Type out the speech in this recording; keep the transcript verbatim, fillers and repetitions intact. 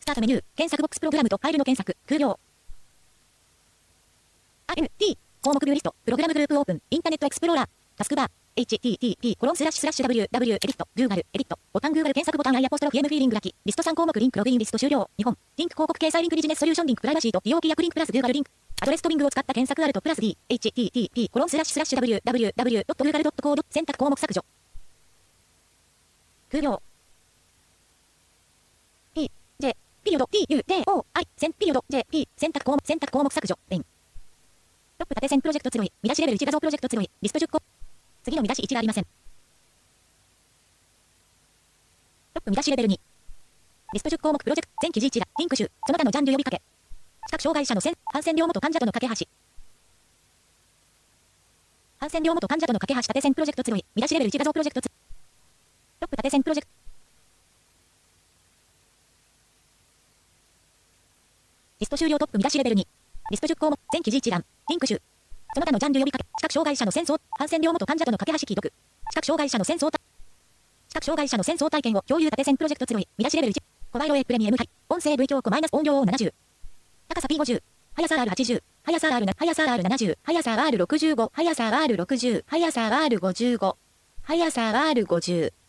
スタートメニュー、検索ボックスプログラムとファイルの検索、空行。アールエムティー、項目ビューリスト、プログラムグループオープン、インターネットエクスプローラー、タスクバー、エイチティーティーピー コロンスラッシュスラッシュ ダブリューダブリュー エディット、Google、エディット、ボタン Google 検索ボタン I アポストロフィ M フィーリングラキ、リストさん項目リンクログインリスト終了、日本、リンク広告掲載リンクビジネスソリューションリンクプライバシーと利用規約リンクプラス Google リンク、アドレストビングを使った検索アルトプラス D、エイチティーティーピー コロンスラッシュスラッシュ ダブリューダブリューダブリュー ドット Google ドット コード 選択項目削除。空行。P、J、ピリオド、T、U、D、O、I、センピリオド、J、P、選択項目、選択項目削除、レイン。トップ縦線プロジェクト強い、見出しレベルいち画像プロジェクト強い、リストじゅっこ。次の見出しいちがありません。トップ見出しレベルに。リストじゅっ項目プロジェクト、全記事いちら、リンク集、その他のジャンル呼びかけ。視覚障害者の線、ハンセン両元患者との架け橋。ハンセン両元患者との架け橋縦線プロジェクト強い、見出しレベルいち画像プロジェクト。トップ縦線プロジェクト。リスト終了トップ見出しレベルに。リストじゅっ項目、全記事一覧、リンク集。その他のジャンル呼びかけ、視覚障害者の戦争、ハンセン両元患者との架け橋既読。視覚障害者の戦争、視覚障害者の戦争体験を共有縦線プロジェクト強い、見出しレベルいち。コマイロ A プレミアムハイ、音声 V 強化マイナス音量をななじゅう。高さ ピーごじゅう。速さ アールはちじゅう。速さ R な、速さ アールななじゅう。速さ アールろくじゅうご。速さ アールろくじゅう。速さ アールごじゅうご。速さ アールごじゅう。